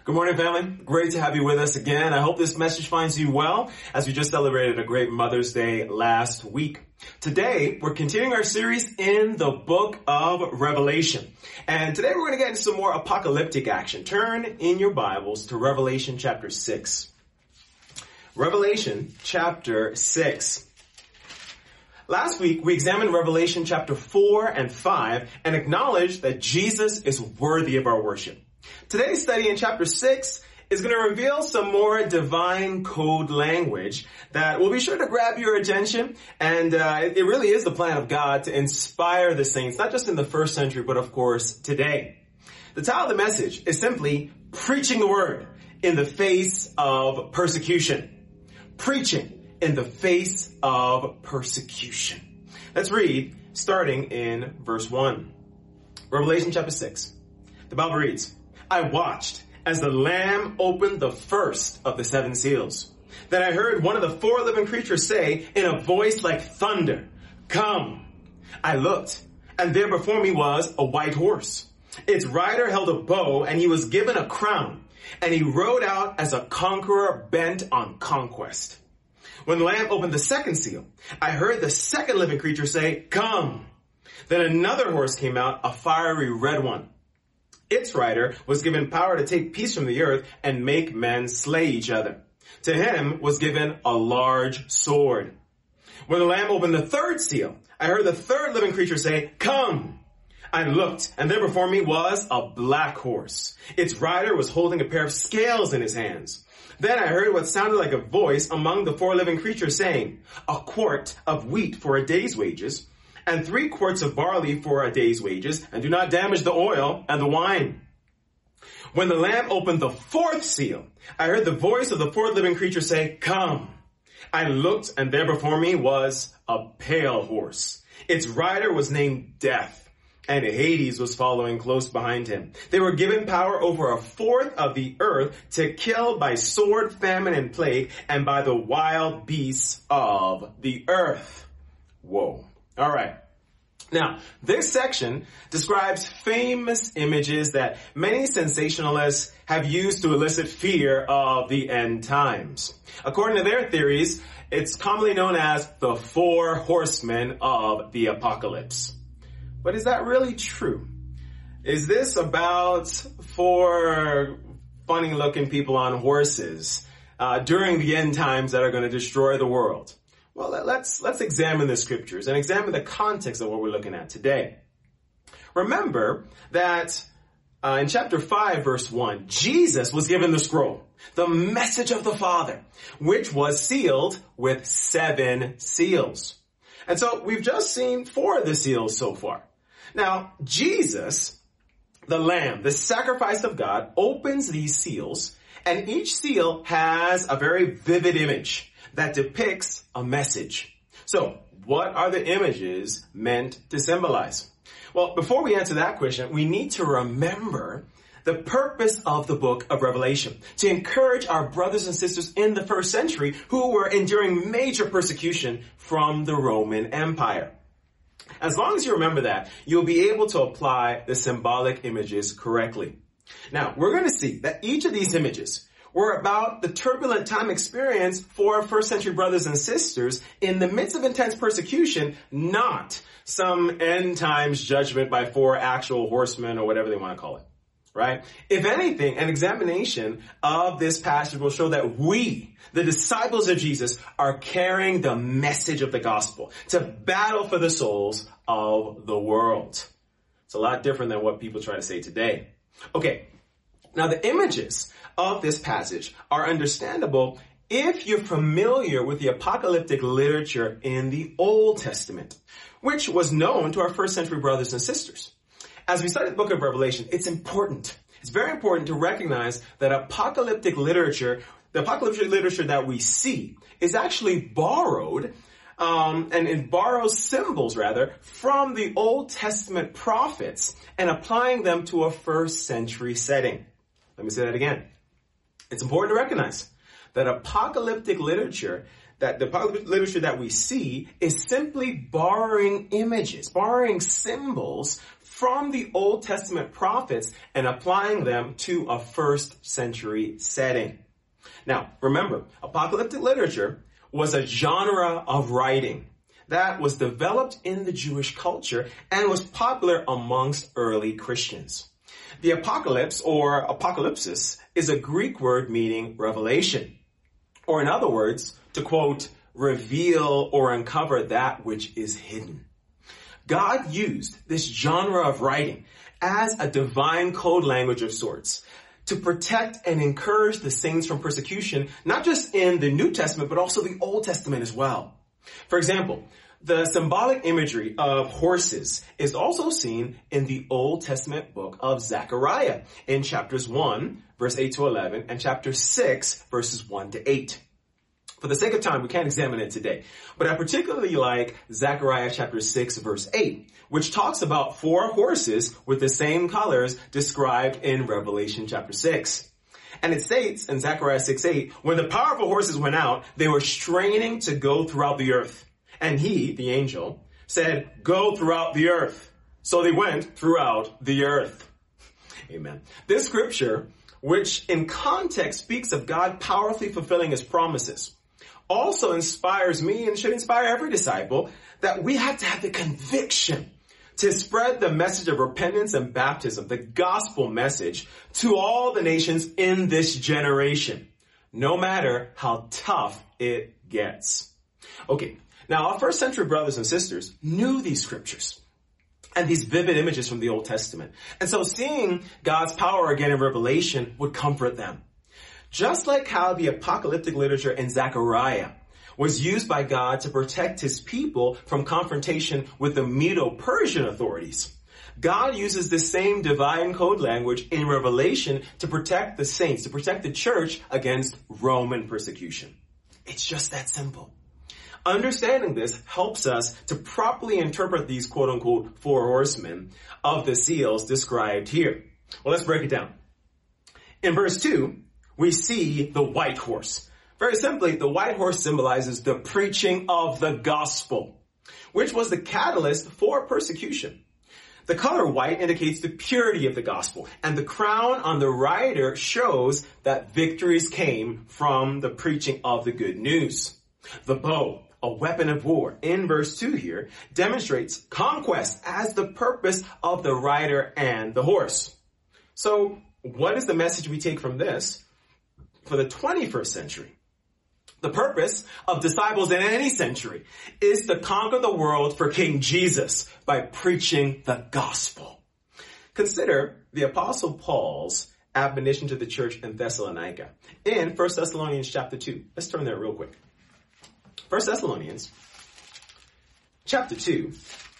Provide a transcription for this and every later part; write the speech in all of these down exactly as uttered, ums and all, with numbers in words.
Good morning, family. Great to have you with us again. I hope this message finds you well as we just celebrated a great Mother's Day last week. Today, we're continuing our series in the book of Revelation. And today we're going to get into some more apocalyptic action. Turn in your Bibles to Revelation chapter six. Revelation chapter six. Last week, we examined Revelation chapter four and five and acknowledged that Jesus is worthy of our worship. Today's study in chapter six is going to reveal some more divine code language that will be sure to grab your attention. And uh, it really is the plan of God to inspire the saints, not just in the first century, but of course today. The title of the message is simply Preaching the Word in the Face of Persecution. Preaching in the face of persecution. Let's read starting in verse one. Revelation chapter six. The Bible reads, I watched as the Lamb opened the first of the seven seals. Then I heard one of the four living creatures say in a voice like thunder, Come! I looked, and there before me was a white horse. Its rider held a bow, and he was given a crown, and he rode out as a conqueror bent on conquest. When the Lamb opened the second seal, I heard the second living creature say, Come! Then another horse came out, a fiery red one. Its rider was given power to take peace from the earth and make men slay each other. To him was given a large sword. When the Lamb opened the third seal, I heard the third living creature say, Come! I looked, and there before me was a black horse. Its rider was holding a pair of scales in his hands. Then I heard what sounded like a voice among the four living creatures saying, A quart of wheat for a day's wages, and three quarts of barley for a day's wages, and do not damage the oil and the wine. When the Lamb opened the fourth seal, I heard the voice of the fourth living creature say, Come! I looked, and there before me was a pale horse. Its rider was named Death, and Hades was following close behind him. They were given power over a fourth of the earth to kill by sword, famine, and plague, and by the wild beasts of the earth. Whoa. All right. Now, this section describes famous images that many sensationalists have used to elicit fear of the end times. According to their theories, it's commonly known as the four horsemen of the apocalypse. But is that really true? Is this about four funny-looking people on horses uh, during the end times that are going to destroy the world? Well, let's let's examine the scriptures and examine the context of what we're looking at today. Remember that uh, in chapter five, verse one, Jesus was given the scroll, the message of the Father, which was sealed with seven seals. And so we've just seen four of the seals so far. Now, Jesus, the Lamb, the sacrifice of God, opens these seals, and each seal has a very vivid image that depicts a message. So, what are the images meant to symbolize? Well, before we answer that question, we need to remember the purpose of the book of Revelation, to encourage our brothers and sisters in the first century who were enduring major persecution from the Roman Empire. As long as you remember that, you'll be able to apply the symbolic images correctly. Now, we're going to see that each of these images were about the turbulent time experience for our first century brothers and sisters in the midst of intense persecution, not some end times judgment by four actual horsemen or whatever they want to call it, right? If anything, an examination of this passage will show that we, the disciples of Jesus, are carrying the message of the gospel to battle for the souls of the world. It's a lot different than what people try to say today. Okay, now the images of this passage are understandable if you're familiar with the apocalyptic literature in the Old Testament, which was known to our first century brothers and sisters. As we study the book of Revelation, it's important. It's very important to recognize that apocalyptic literature, the apocalyptic literature that we see, is actually borrowed, um, and it borrows symbols, rather, from the Old Testament prophets and applying them to a first century setting. Let me say that again. It's important to recognize that apocalyptic literature that the apocalyptic literature that we see is simply borrowing images, borrowing symbols from the Old Testament prophets and applying them to a first century setting. Now, remember, apocalyptic literature was a genre of writing that was developed in the Jewish culture and was popular amongst early Christians. The apocalypse or apocalypsis is a Greek word meaning revelation, or in other words, to quote, reveal or uncover that which is hidden. God used this genre of writing as a divine code language of sorts to protect and encourage the saints from persecution, not just in the New Testament, but also the Old Testament as well. For example, the symbolic imagery of horses is also seen in the Old Testament book of Zechariah in chapters one, verse eight to eleven, and chapter six, verses one to eight. For the sake of time, we can't examine it today, but I particularly like Zechariah chapter six, verse eight, which talks about four horses with the same colors described in Revelation chapter six. And it states in Zechariah six eight, when the powerful horses went out, they were straining to go throughout the earth. And he, the angel, said, go throughout the earth. So they went throughout the earth. Amen. This scripture, which in context speaks of God powerfully fulfilling his promises, also inspires me and should inspire every disciple that we have to have the conviction to spread the message of repentance and baptism, the gospel message, to all the nations in this generation, no matter how tough it gets. Okay, now our first century brothers and sisters knew these scriptures and these vivid images from the Old Testament. And so seeing God's power again in Revelation would comfort them. Just like how the apocalyptic literature in Zechariah was used by God to protect his people from confrontation with the Medo-Persian authorities, God uses the same divine code language in Revelation to protect the saints, to protect the church against Roman persecution. It's just that simple. Understanding this helps us to properly interpret these quote-unquote four horsemen of the seals described here. Well, let's break it down. In verse two, we see the white horse. Very simply, the white horse symbolizes the preaching of the gospel, which was the catalyst for persecution. The color white indicates the purity of the gospel, and the crown on the rider shows that victories came from the preaching of the good news. The bow, a weapon of war, in verse two here, demonstrates conquest as the purpose of the rider and the horse. So, what is the message we take from this for the twenty-first century? The purpose of disciples in any century is to conquer the world for King Jesus by preaching the gospel. Consider the Apostle Paul's admonition to the church in Thessalonica in First Thessalonians chapter two. Let's turn there real quick. First Thessalonians chapter two,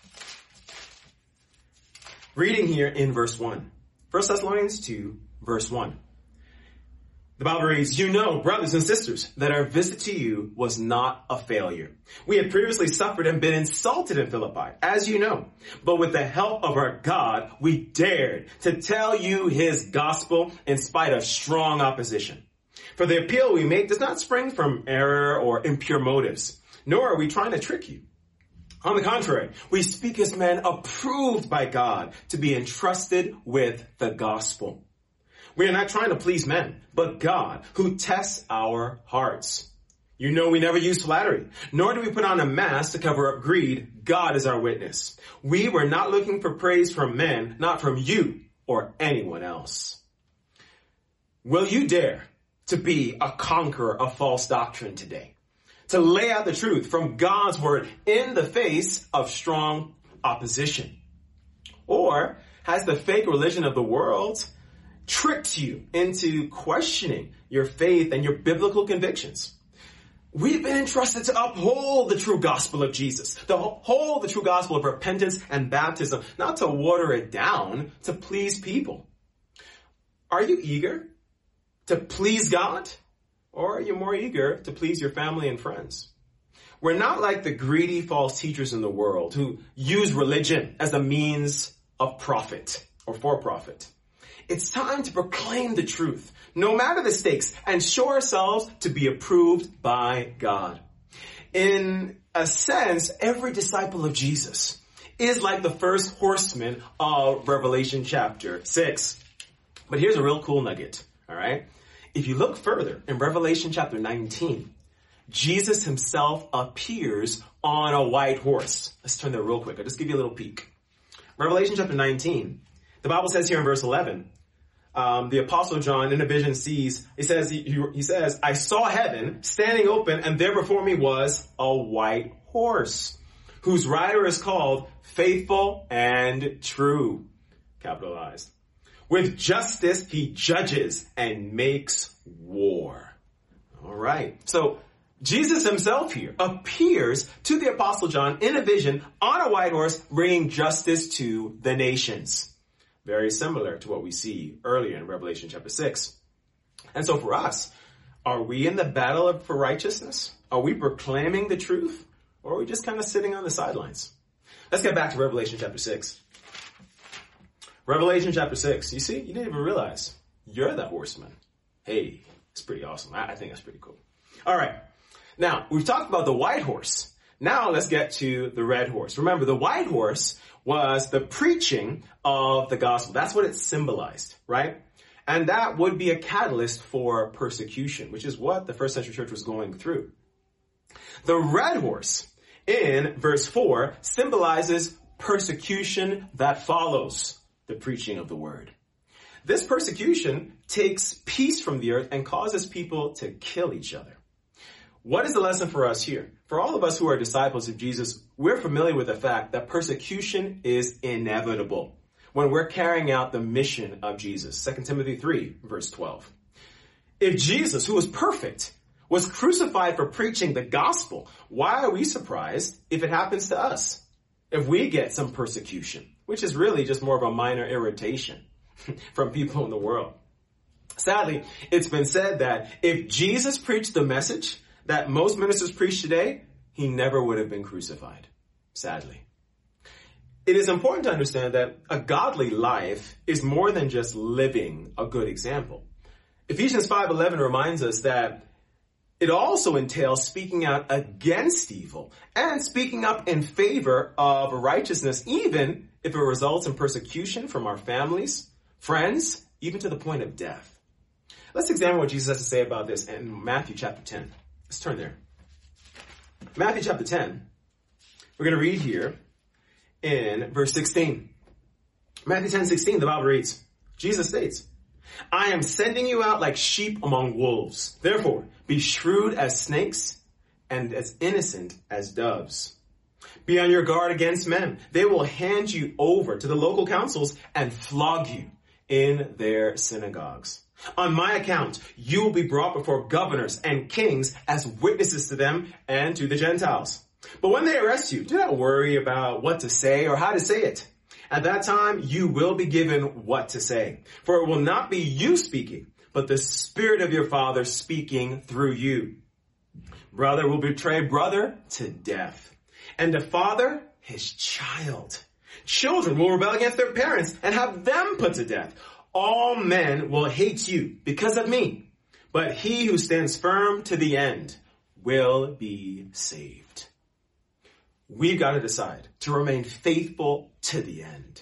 reading here in verse one. First Thessalonians two, verse one. The Bible reads, you know, brothers and sisters, that our visit to you was not a failure. We had previously suffered and been insulted in Philippi, as you know. But with the help of our God, we dared to tell you his gospel in spite of strong opposition. For the appeal we make does not spring from error or impure motives, nor are we trying to trick you. On the contrary, we speak as men approved by God to be entrusted with the gospel. We are not trying to please men, but God, who tests our hearts. You know we never use flattery, nor do we put on a mask to cover up greed. God is our witness. We were not looking for praise from men, not from you or anyone else. Will you dare to be a conqueror of false doctrine today? To lay out the truth from God's word in the face of strong opposition? Or has the fake religion of the world tricked you into questioning your faith and your biblical convictions? We've been entrusted to uphold the true gospel of Jesus, to uphold the true gospel of repentance and baptism, not to water it down to please people. Are you eager to please God? Or are you more eager to please your family and friends? We're not like the greedy false teachers in the world who use religion as a means of profit or for profit. It's time to proclaim the truth, no matter the stakes, and show ourselves to be approved by God. In a sense, every disciple of Jesus is like the first horseman of Revelation chapter six. But here's a real cool nugget, all right? If you look further in Revelation chapter nineteen, Jesus himself appears on a white horse. Let's turn there real quick. I'll just give you a little peek. Revelation chapter nineteen, the Bible says here in verse eleven, um, the Apostle John in a vision sees, he says, he, he, he says, I saw heaven standing open, and there before me was a white horse, whose rider is called Faithful and True, capitalized. With justice he judges and makes war. All right. So Jesus himself here appears to the Apostle John in a vision on a white horse, bringing justice to the nations. Very similar to what we see earlier in Revelation chapter six. And so for us, are we in the battle for righteousness? Are we proclaiming the truth? Or are we just kind of sitting on the sidelines? Let's get back to Revelation chapter six. Revelation chapter six. You see, you didn't even realize you're the horseman. Hey, it's pretty awesome. I, I think that's pretty cool. All right. Now, we've talked about the white horse. Now let's get to the red horse. Remember, the white horse was the preaching of the gospel. That's what it symbolized, right? And that would be a catalyst for persecution, which is what the first century church was going through. The red horse in verse four symbolizes persecution that follows the preaching of the word. This persecution takes peace from the earth and causes people to kill each other. What is the lesson for us here? For all of us who are disciples of Jesus, we're familiar with the fact that persecution is inevitable when we're carrying out the mission of Jesus. Second Timothy three, verse twelve. If Jesus, who was perfect, was crucified for preaching the gospel, why are we surprised if it happens to us? If we get some persecution, which is really just more of a minor irritation from people in the world. Sadly, it's been said that if Jesus preached the message that most ministers preach today, he never would have been crucified. Sadly. It is important to understand that a godly life is more than just living a good example. Ephesians five eleven reminds us that it also entails speaking out against evil and speaking up in favor of righteousness, even if it results in persecution from our families, friends, even to the point of death. Let's examine what Jesus has to say about this in Matthew chapter ten. Let's turn there. Matthew chapter ten. We're going to read here in verse sixteen. Matthew ten sixteen, the Bible reads, Jesus states, I am sending you out like sheep among wolves. Therefore, be shrewd as snakes and as innocent as doves. Be on your guard against men. They will hand you over to the local councils and flog you in their synagogues. On my account, you will be brought before governors and kings as witnesses to them and to the Gentiles. But when they arrest you, do not worry about what to say or how to say it. At that time, you will be given what to say. For it will not be you speaking, but the Spirit of your Father speaking through you. Brother will betray brother to death, and the father his child. Children will rebel against their parents and have them put to death. All men will hate you because of me, but he who stands firm to the end will be saved. We've got to decide to remain faithful to the end.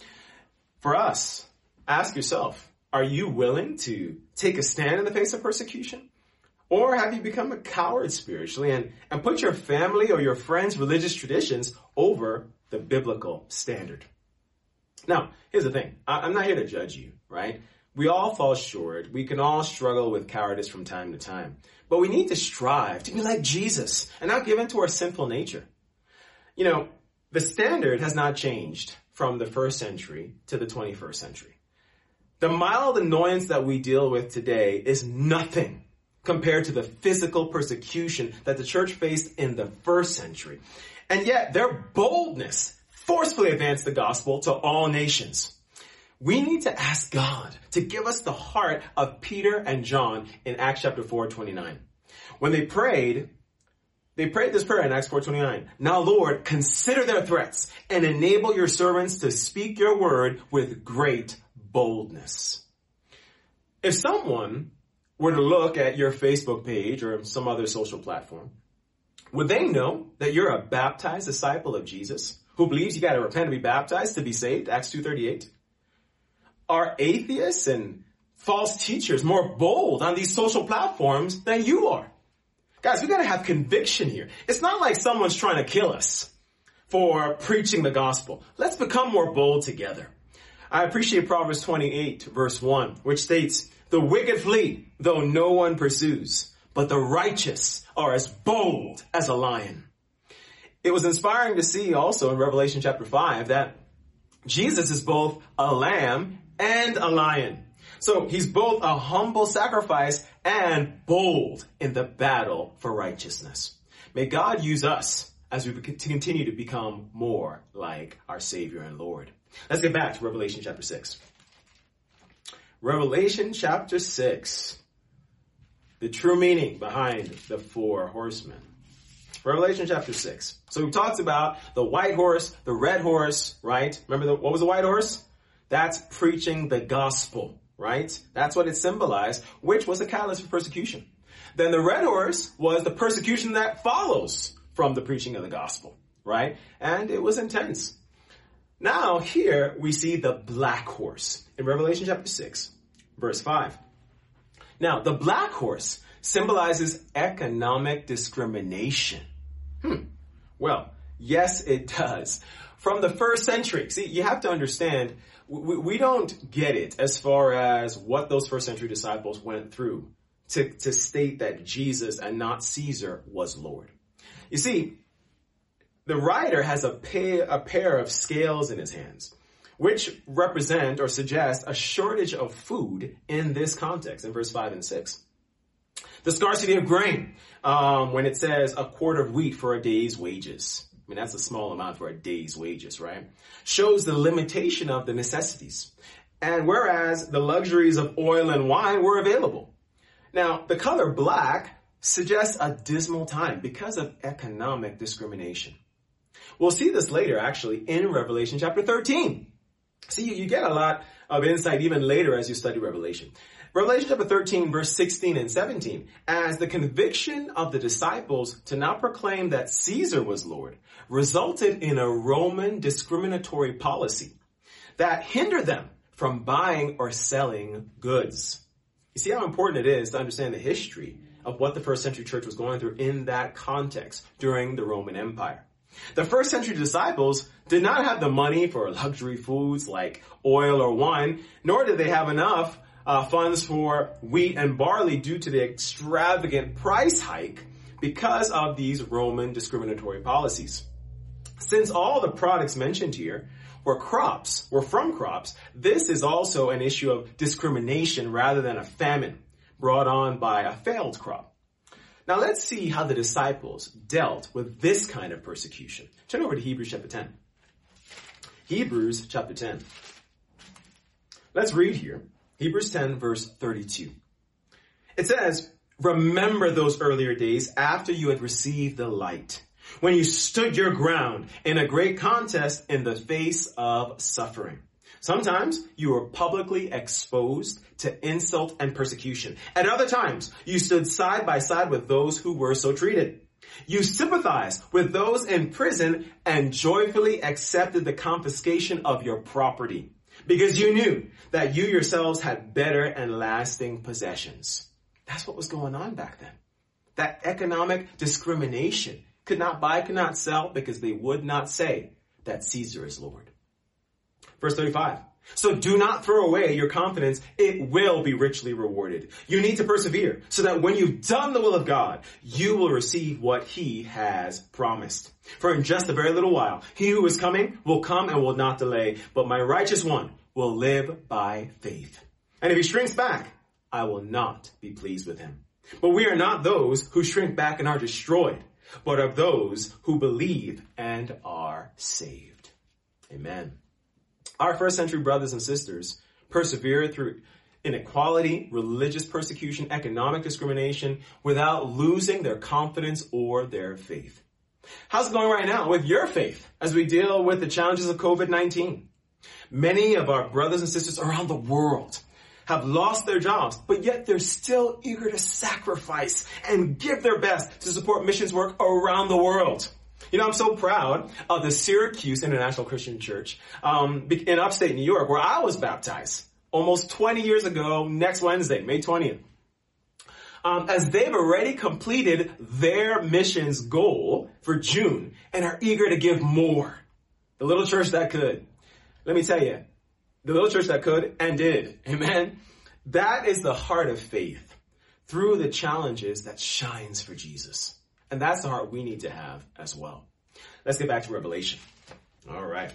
For us, ask yourself, are you willing to take a stand in the face of persecution? Or have you become a coward spiritually and, and put your family or your friends' religious traditions over the biblical standard? Now, here's the thing. I, I'm not here to judge you, right? We all fall short. We can all struggle with cowardice from time to time. But we need to strive to be like Jesus and not give in to our sinful nature. You know, the standard has not changed from the first century to the twenty-first century. The mild annoyance that we deal with today is nothing compared to the physical persecution that the church faced in the first century. And yet their boldness forcefully advanced the gospel to all nations. We need to ask God to give us the heart of Peter and John in Acts chapter four twenty-nine. When they prayed, they prayed this prayer in Acts four twenty-nine. Now, Lord, consider their threats and enable your servants to speak your word with great boldness. If someone were to look at your Facebook page or some other social platform, Would they know that you're a baptized disciple of Jesus who believes you got to repent and be baptized to be saved? Acts two thirty-eight. Are atheists and false teachers more bold on these social platforms than you are? Guys, we got to have conviction here. It's not like someone's trying to kill us for preaching the gospel. Let's become more bold together. I appreciate Proverbs twenty-eight, verse one, which states, "The wicked flee, though no one pursues, but the righteous are as bold as a lion." It was inspiring to see also in Revelation chapter five that Jesus is both a lamb and a lion. So he's both a humble sacrifice and bold in the battle for righteousness. May God use us as we continue to become more like our Savior and Lord. Let's get back to Revelation chapter six. Revelation chapter six. The true meaning behind the four horsemen. Revelation chapter six. So we talked about the white horse, the red horse, right? Remember the, what was the white horse? That's preaching the gospel, right? That's what it symbolized, which was a catalyst for persecution. Then the red horse was the persecution that follows from the preaching of the gospel, right? And it was intense. Now here we see the black horse in Revelation chapter six, verse five. Now the black horse symbolizes economic discrimination. Hmm. Well, yes, it does. From the first century, see, you have to understand, we, we don't get it as far as what those first century disciples went through to, to state that Jesus and not Caesar was Lord. You see, the writer has a, pay, a pair of scales in his hands, which represent or suggest a shortage of food in this context, in verse five and six. The scarcity of grain, um, when it says a quart of wheat for a day's wages. I mean, that's a small amount for a day's wages, right? Shows the limitation of the necessities. And whereas the luxuries of oil and wine were available. Now, the color black suggests a dismal time because of economic discrimination. We'll see this later, actually, in Revelation chapter thirteen. See, you get a lot of insight even later as you study Revelation. Revelation chapter thirteen, verse sixteen and seventeen, as the conviction of the disciples to not proclaim that Caesar was Lord resulted in a Roman discriminatory policy that hindered them from buying or selling goods. You see how important it is to understand the history of what the first century church was going through in that context during the Roman Empire. The first century disciples did not have the money for luxury foods like oil or wine, nor did they have enough Uh, funds for wheat and barley due to the extravagant price hike because of these Roman discriminatory policies. Since all the products mentioned here were crops, were from crops, this is also an issue of discrimination rather than a famine brought on by a failed crop. Now let's see how the disciples dealt with this kind of persecution. Turn over to Hebrews chapter ten. Hebrews chapter ten. Let's read here. Hebrews ten, verse thirty-two. It says, "Remember those earlier days after you had received the light, when you stood your ground in a great contest in the face of suffering. Sometimes you were publicly exposed to insult and persecution. At other times, you stood side by side with those who were so treated. You sympathized with those in prison and joyfully accepted the confiscation of your property, because you knew that you yourselves had better and lasting possessions." That's what was going on back then. That economic discrimination. Could not buy, could not sell, because they would not say that Caesar is Lord. Verse thirty-five. "So do not throw away your confidence. It will be richly rewarded. You need to persevere so that when you've done the will of God, you will receive what he has promised. For in just a very little while, he who is coming will come and will not delay, but my righteous one will live by faith. And if he shrinks back, I will not be pleased with him. But we are not those who shrink back and are destroyed, but of those who believe and are saved." Amen. Our first century brothers and sisters persevered through inequality, religious persecution, economic discrimination without losing their confidence or their faith. How's it going right now with your faith as we deal with the challenges of covid nineteen? Many of our brothers and sisters around the world have lost their jobs, but yet they're still eager to sacrifice and give their best to support missions work around the world. You know, I'm so proud of the Syracuse International Christian Church um, in upstate New York, where I was baptized almost twenty years ago, next Wednesday, May twentieth. Um, as they've already completed their missions goal for June and are eager to give more. The little church that could. Let me tell you, the little church that could and did. Amen. That is the heart of faith through the challenges that shines for Jesus. And that's the heart we need to have as well. Let's get back to Revelation. All right.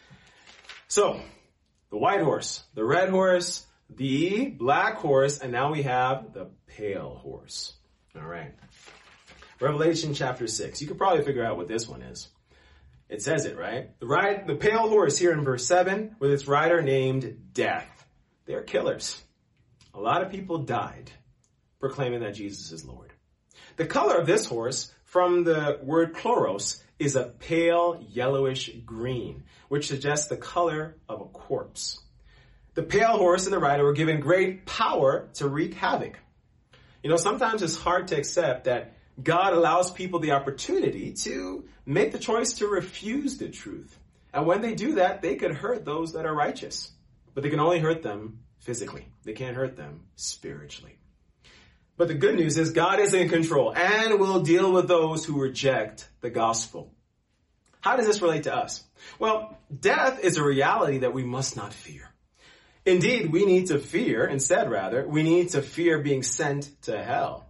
So, the white horse, the red horse, the black horse, and now we have the pale horse. All right. Revelation chapter six. You could probably figure out what this one is. It says it, right? The ride, the pale horse here in verse seven with its rider named Death. They're killers. A lot of people died proclaiming that Jesus is Lord. The color of this horse from the word chloros is a pale yellowish green, which suggests the color of a corpse. The pale horse and the rider were given great power to wreak havoc. You know, sometimes it's hard to accept that God allows people the opportunity to make the choice to refuse the truth. And when they do that, they could hurt those that are righteous. But they can only hurt them physically. They can't hurt them spiritually. But the good news is God is in control and will deal with those who reject the gospel. How does this relate to us? Well, death is a reality that we must not fear. Indeed, we need to fear, instead rather, we need to fear being sent to hell.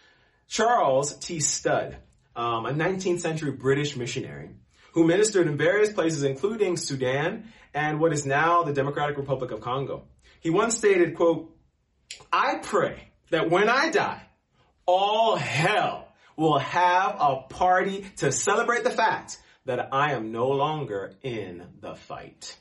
Charles T. Studd, um, a nineteenth century British missionary who ministered in various places, including Sudan and what is now the Democratic Republic of Congo. He once stated, quote, "I pray that when I die, all hell will have a party to celebrate the fact that I am no longer in the fight."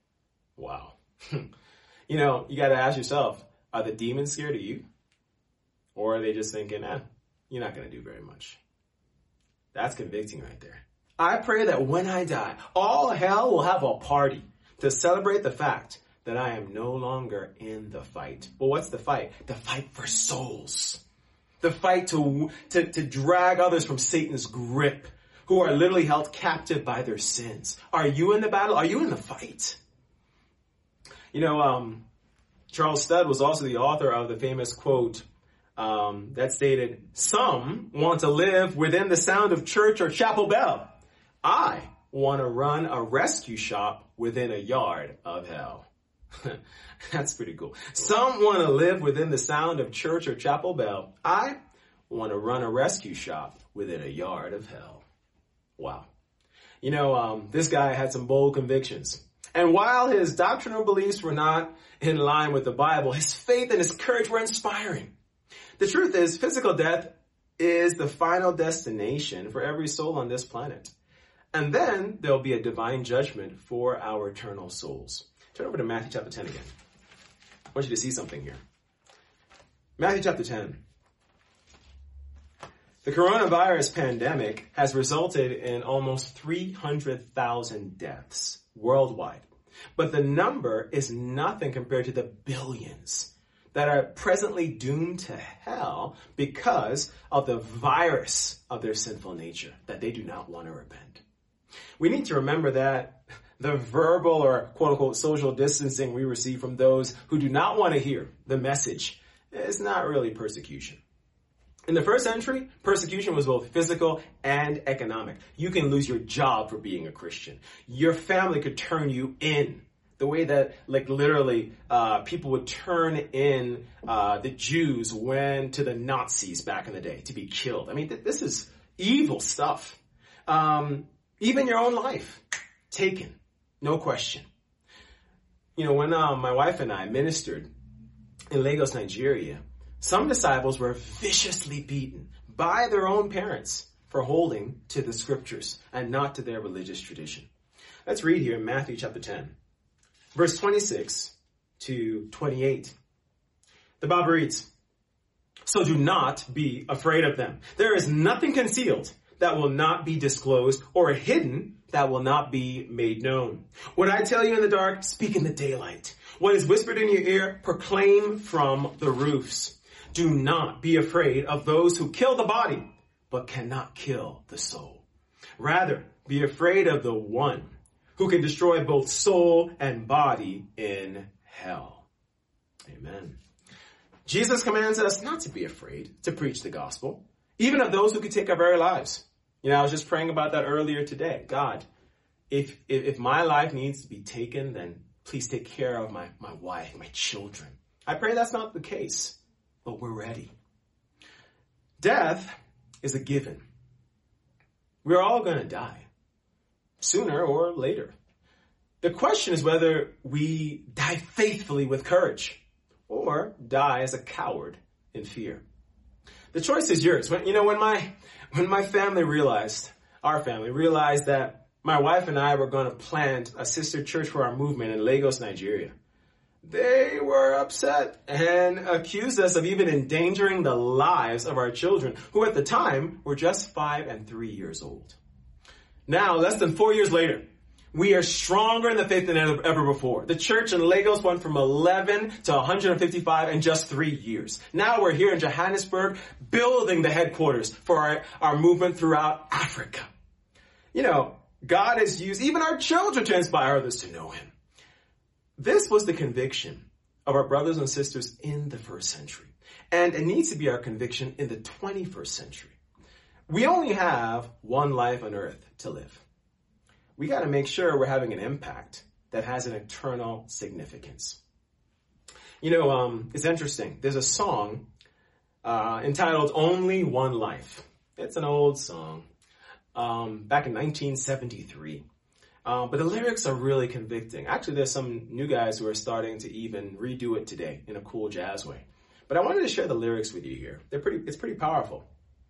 Wow. You know, you got to ask yourself, are the demons scared of you? Or are they just thinking, eh, you're not going to do very much? That's convicting right there. I pray that when I die, all hell will have a party to celebrate the fact that I am no longer in the fight. Well, what's the fight? The fight for souls. The fight to, to, to drag others from Satan's grip, who are literally held captive by their sins. Are you in the battle? Are you in the fight? You know, um, Charles Studd was also the author of the famous quote um, that stated, "Some want to live within the sound of church or chapel bell. I want to run a rescue shop within a yard of hell." That's pretty cool. Some want to live within the sound of church or chapel bell. I want to run a rescue shop within a yard of hell. Wow. You know, um, this guy had some bold convictions. And while his doctrinal beliefs were not in line with the Bible, his faith and his courage were inspiring. The truth is, physical death is the final destination for every soul on this planet. And then there'll be a divine judgment for our eternal souls. Turn over to Matthew chapter ten again. I want you to see something here. Matthew chapter ten. The coronavirus pandemic has resulted in almost three hundred thousand deaths worldwide. But the number is nothing compared to the billions that are presently doomed to hell because of the virus of their sinful nature, that they do not want to repent. We need to remember that the verbal or quote-unquote social distancing we receive from those who do not want to hear the message is not really persecution. In the first century, persecution was both physical and economic. You can lose your job for being a Christian. Your family could turn you in. The way that, like, literally, uh, people would turn in uh, the Jews when to the Nazis back in the day to be killed. I mean, th- this is evil stuff. Um, even your own life taken, no question. You know, when uh, my wife and I ministered in Lagos, Nigeria, some disciples were viciously beaten by their own parents for holding to the scriptures and not to their religious tradition. Let's read here in Matthew chapter ten, verse twenty-six to twenty-eight. The Bible reads, "So do not be afraid of them. There is nothing concealed that will not be disclosed, or hidden that will not be made known. What I tell you in the dark, speak in the daylight. What is whispered in your ear, proclaim from the roofs. Do not be afraid of those who kill the body, but cannot kill the soul. Rather, be afraid of the one who can destroy both soul and body in hell. Amen. Jesus commands us not to be afraid to preach the gospel, even of those who could take our very lives. You know, I was just praying about that earlier today. God, if, if, if my life needs to be taken, then please take care of my, my wife, my children. I pray that's not the case, but we're ready. Death is a given. We're all going to die, sooner or later. The question is whether we die faithfully with courage or die as a coward in fear. The choice is yours. When, you know, when my, when my family realized, our family realized that my wife and I were going to plant a sister church for our movement in Lagos, Nigeria, they were upset and accused us of even endangering the lives of our children, who at the time were just five and three years old. Now, less than four years later, we are stronger in the faith than ever before. The church in Lagos went from eleven to one hundred fifty-five in just three years. Now we're here in Johannesburg building the headquarters for our, our movement throughout Africa. You know, God has used even our children to inspire others to know him. This was the conviction of our brothers and sisters in the first century. And it needs to be our conviction in the twenty-first century. We only have one life on earth to live. We got to make sure we're having an impact that has an eternal significance. You know, um, it's interesting. There's a song uh, entitled Only One Life. It's an old song um, back in nineteen seventy-three. Um, but the lyrics are really convicting. Actually, there's some new guys who are starting to even redo it today in a cool jazz way. But I wanted to share the lyrics with you here. They're pretty, it's pretty powerful.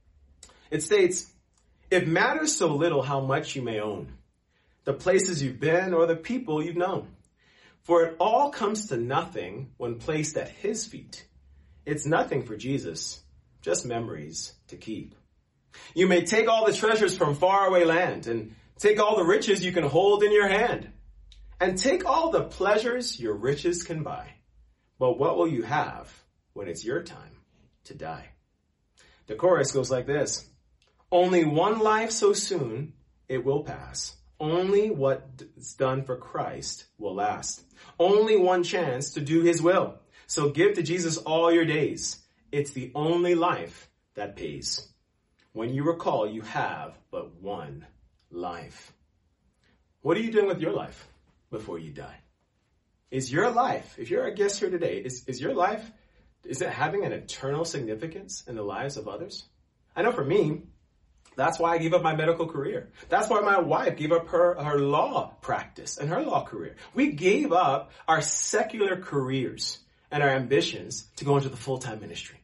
It states, "It matters so little how much you may own, the places you've been or the people you've known. For it all comes to nothing when placed at his feet. It's nothing for Jesus, just memories to keep. You may take all the treasures from faraway land and take all the riches you can hold in your hand, and take all the pleasures your riches can buy. But what will you have when it's your time to die?" The chorus goes like this. "Only one life so soon it will pass. Only what's done for Christ will last. Only one chance to do his will. So give to Jesus all your days. It's the only life that pays. When you recall, you have but one life." What are you doing with your life before you die? Is your life, if you're a guest here today, is, is your life, is it having an eternal significance in the lives of others? I know for me, that's why I gave up my medical career. That's why my wife gave up her, her law practice and her law career. We gave up our secular careers and our ambitions to go into the full-time ministry.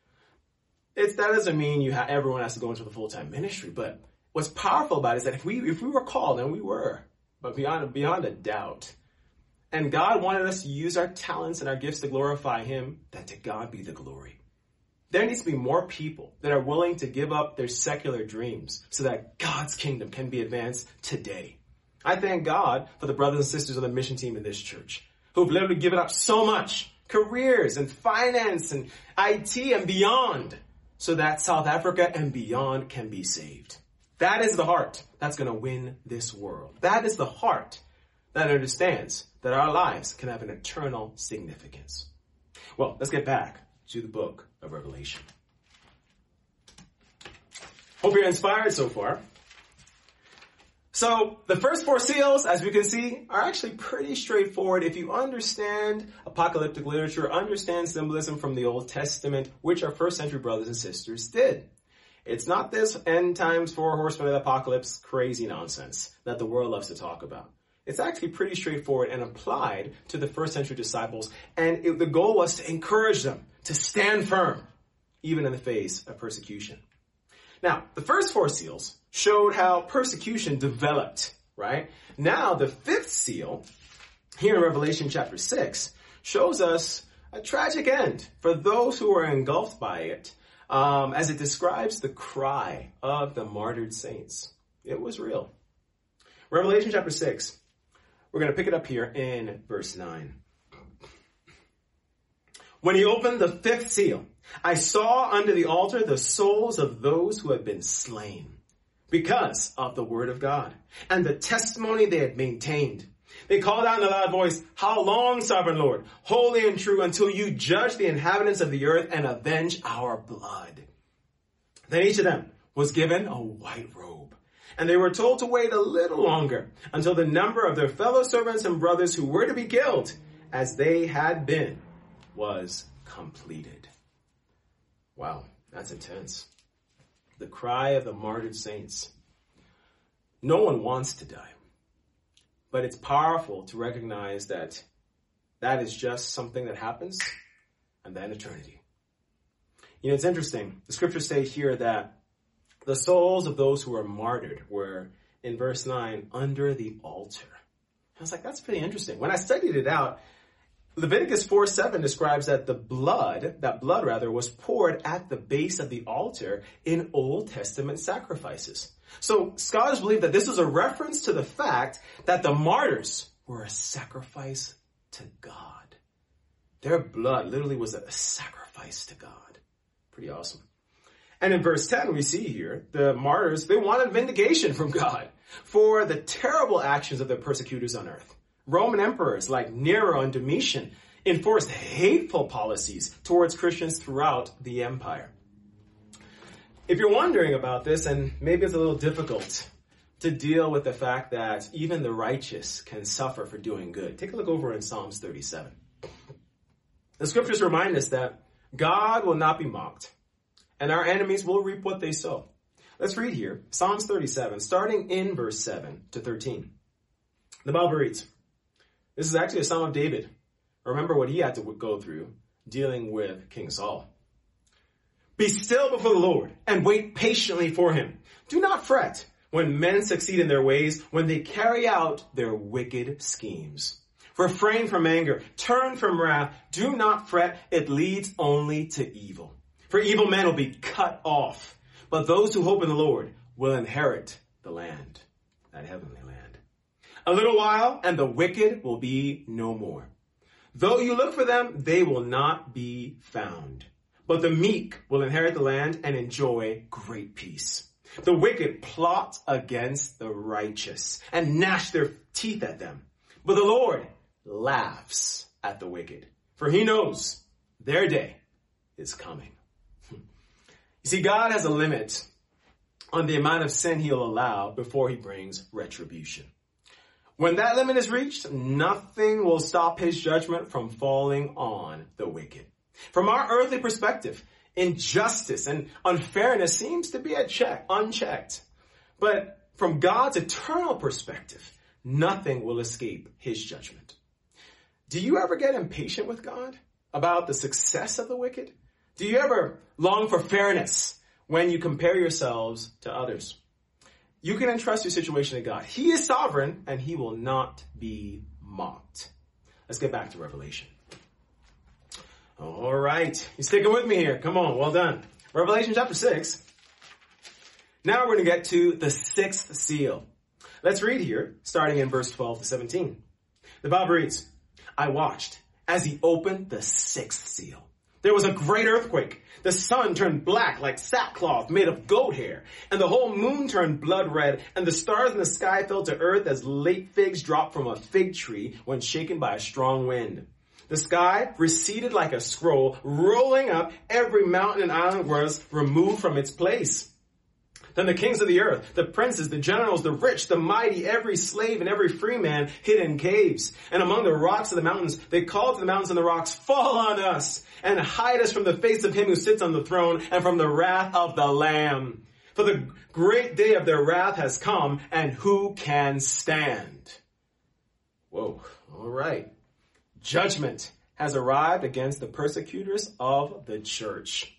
It's, that doesn't mean you ha- everyone has to go into the full-time ministry, but what's powerful about it is that if we if we were called, and we were, but beyond beyond a doubt, and God wanted us to use our talents and our gifts to glorify him, then to God be the glory. There needs to be more people that are willing to give up their secular dreams so that God's kingdom can be advanced today. I thank God for the brothers and sisters on the mission team in this church who've literally given up so much, careers and finance and I T and beyond, so that South Africa and beyond can be saved. That is the heart that's going to win this world. That is the heart that understands that our lives can have an eternal significance. Well, let's get back to the book of Revelation. Hope you're inspired so far. So the first four seals, as we can see, are actually pretty straightforward if you understand apocalyptic literature, understand symbolism from the Old Testament, which our first century brothers and sisters did. It's not this end times four horsemen of the apocalypse crazy nonsense that the world loves to talk about. It's actually pretty straightforward and applied to the first century disciples. And it, the goal was to encourage them to stand firm, even in the face of persecution. Now, the first four seals showed how persecution developed, right? Now, the fifth seal, here in Revelation chapter six, shows us a tragic end for those who were engulfed by it, um, as it describes the cry of the martyred saints. It was real. Revelation chapter six. We're going to pick it up here in verse nine. When he opened the fifth seal, I saw under the altar the souls of those who had been slain because of the word of God and the testimony they had maintained. They called out in a loud voice, "How long, sovereign Lord, holy and true, until you judge the inhabitants of the earth and avenge our blood?" Then each of them was given a white robe, and they were told to wait a little longer until the number of their fellow servants and brothers who were to be killed, as they had been, was completed. Wow, that's intense. The cry of the martyred saints. No one wants to die, but it's powerful to recognize that that is just something that happens and then eternity. You know, it's interesting. The scriptures say here that the souls of those who were martyred were, in verse nine, under the altar. I was like, that's pretty interesting. When I studied it out, Leviticus four seven describes that the blood, that blood rather, was poured at the base of the altar in Old Testament sacrifices. So scholars believe that this is a reference to the fact that the martyrs were a sacrifice to God. Their blood literally was a sacrifice to God. Pretty awesome. And in verse ten, we see here, the martyrs, they wanted vindication from God for the terrible actions of their persecutors on earth. Roman emperors like Nero and Domitian enforced hateful policies towards Christians throughout the empire. If you're wondering about this, and maybe it's a little difficult to deal with the fact that even the righteous can suffer for doing good, take a look over in Psalms thirty-seven. The scriptures remind us that God will not be mocked, and our enemies will reap what they sow. Let's read here, Psalms thirty-seven, starting in verse seven to thirteen. The Bible reads, this is actually a Psalm of David. Remember what he had to go through dealing with King Saul. Be still before the Lord and wait patiently for him. Do not fret when men succeed in their ways, when they carry out their wicked schemes. Refrain from anger, turn from wrath. Do not fret, it leads only to evil. For evil men will be cut off, but those who hope in the Lord will inherit the land, that heavenly land. A little while, and the wicked will be no more. Though you look for them, they will not be found. But the meek will inherit the land and enjoy great peace. The wicked plot against the righteous and gnash their teeth at them. But the Lord laughs at the wicked, for he knows their day is coming. You see, God has a limit on the amount of sin he'll allow before he brings retribution. When that limit is reached, nothing will stop his judgment from falling on the wicked. From our earthly perspective, injustice and unfairness seems to be at check, unchecked. But from God's eternal perspective, nothing will escape his judgment. Do you ever get impatient with God about the success of the wicked? Do you ever long for fairness when you compare yourselves to others? You can entrust your situation to God. He is sovereign and he will not be mocked. Let's get back to Revelation. All right. You sticking with me here? Come on. Well done. Revelation chapter six. Now we're going to get to the sixth seal. Let's read here, starting in verse twelve to seventeen. The Bible reads, I watched as he opened the sixth seal. There was a great earthquake. The sun turned black like sackcloth made of goat hair, and the whole moon turned blood red, and the stars in the sky fell to earth as late figs drop from a fig tree when shaken by a strong wind. The sky receded like a scroll, rolling up. Every mountain and island was removed from its place. Then the kings of the earth, the princes, the generals, the rich, the mighty, every slave and every free man hid in caves. And among the rocks of the mountains, they called to the mountains and the rocks, fall on us and hide us from the face of him who sits on the throne and from the wrath of the Lamb. For the great day of their wrath has come, and who can stand? Whoa, all right. Judgment has arrived against the persecutors of the church.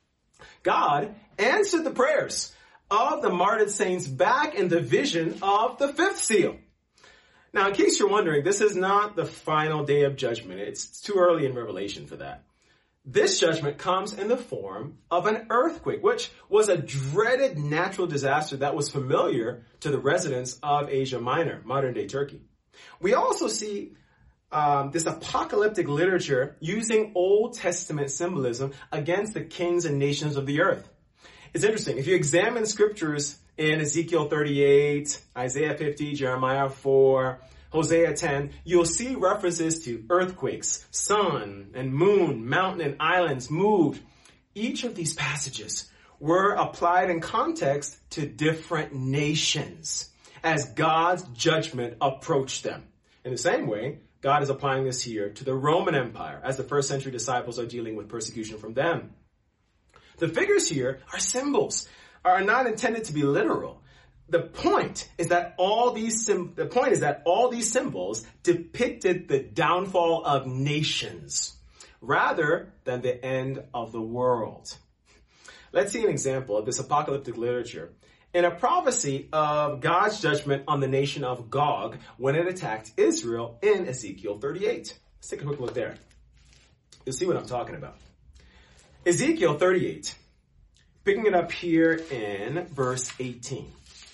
God answered the prayers of the martyred saints back in the vision of the fifth seal. Now, in case you're wondering, this is not the final day of judgment. It's too early in Revelation for that. This judgment comes in the form of an earthquake, which was a dreaded natural disaster that was familiar to the residents of Asia Minor, modern-day Turkey. We also see um, this apocalyptic literature using Old Testament symbolism against the kings and nations of the earth. It's interesting. If you examine scriptures in Ezekiel thirty-eight, Isaiah fifty, Jeremiah four, Hosea ten, you'll see references to earthquakes, sun and moon, mountain and islands moved. Each of these passages were applied in context to different nations as God's judgment approached them. In the same way, God is applying this here to the Roman Empire as the first century disciples are dealing with persecution from them. The figures here are symbols, are not intended to be literal. The point is that all these sim- the point is that all these symbols depicted the downfall of nations rather than the end of the world. Let's see an example of this apocalyptic literature in a prophecy of God's judgment on the nation of Gog when it attacked Israel in Ezekiel thirty-eight. Let's take a quick look there. You'll see what I'm talking about. Ezekiel thirty-eight, picking it up here in verse eighteen.